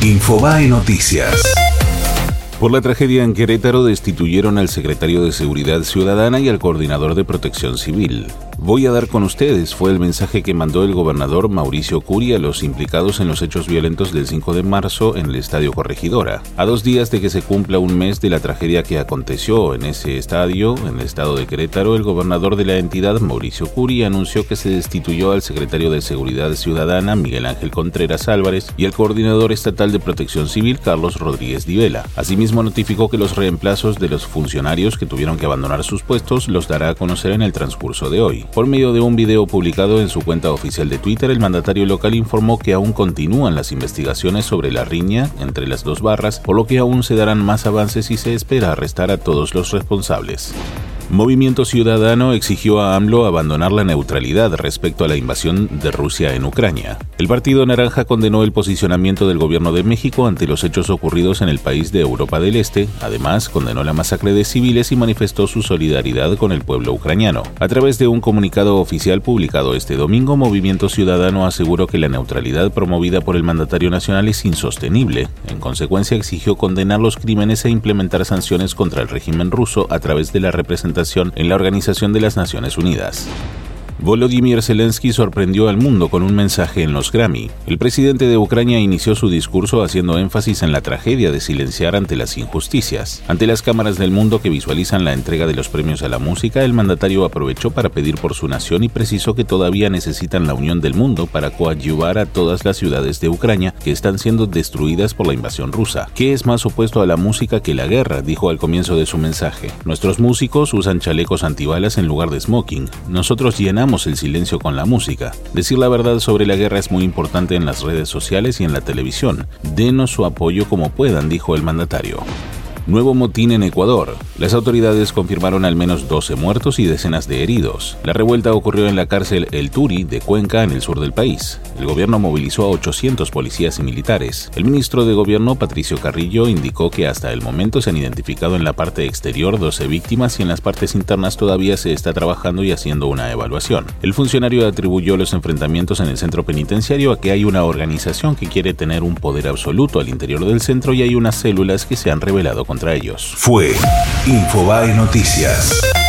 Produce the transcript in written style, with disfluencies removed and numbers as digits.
Infobae Noticias. Por la tragedia en Querétaro destituyeron al secretario de Seguridad Ciudadana y al coordinador de Protección Civil. Voy a dar con ustedes, fue el mensaje que mandó el gobernador Mauricio Curi a los implicados en los hechos violentos del 5 de marzo en el Estadio Corregidora. A 2 días de que se cumpla un mes de la tragedia que aconteció en ese estadio, en el estado de Querétaro, el gobernador de la entidad, Mauricio Curi, anunció que se destituyó al secretario de Seguridad Ciudadana, Miguel Ángel Contreras Álvarez, y al coordinador estatal de Protección Civil, Carlos Rodríguez Divela. Asimismo, notificó que los reemplazos de los funcionarios que tuvieron que abandonar sus puestos los dará a conocer en el transcurso de hoy. Por medio de un video publicado en su cuenta oficial de Twitter, el mandatario local informó que aún continúan las investigaciones sobre la riña entre las dos barras, por lo que aún se darán más avances y se espera arrestar a todos los responsables. Movimiento Ciudadano exigió a AMLO abandonar la neutralidad respecto a la invasión de Rusia en Ucrania. El Partido Naranja condenó el posicionamiento del gobierno de México ante los hechos ocurridos en el país de Europa del Este. Además, condenó la masacre de civiles y manifestó su solidaridad con el pueblo ucraniano. A través de un comunicado oficial publicado este domingo, Movimiento Ciudadano aseguró que la neutralidad promovida por el mandatario nacional es insostenible. En consecuencia, exigió condenar los crímenes e implementar sanciones contra el régimen ruso a través de la representación en la Organización de las Naciones Unidas. Volodymyr Zelensky sorprendió al mundo con un mensaje en los Grammy. El presidente de Ucrania inició su discurso haciendo énfasis en la tragedia de silenciar ante las injusticias. Ante las cámaras del mundo que visualizan la entrega de los premios a la música, el mandatario aprovechó para pedir por su nación y precisó que todavía necesitan la unión del mundo para coadyuvar a todas las ciudades de Ucrania que están siendo destruidas por la invasión rusa. ¿Qué es más opuesto a la música que la guerra?, dijo al comienzo de su mensaje. Nuestros músicos usan chalecos antibalas en lugar de smoking. Nosotros llenamos el silencio con la música. Decir la verdad sobre la guerra es muy importante en las redes sociales y en la televisión. Denos su apoyo como puedan, dijo el mandatario. Nuevo motín en Ecuador. Las autoridades confirmaron al menos 12 muertos y decenas de heridos. La revuelta ocurrió en la cárcel El Turi de Cuenca, en el sur del país. El gobierno movilizó a 800 policías y militares. El ministro de Gobierno, Patricio Carrillo, indicó que hasta el momento se han identificado en la parte exterior 12 víctimas y en las partes internas todavía se está trabajando y haciendo una evaluación. El funcionario atribuyó los enfrentamientos en el centro penitenciario a que hay una organización que quiere tener un poder absoluto al interior del centro y hay unas células que se han rebelado contra ellos. Fue Infobae Noticias.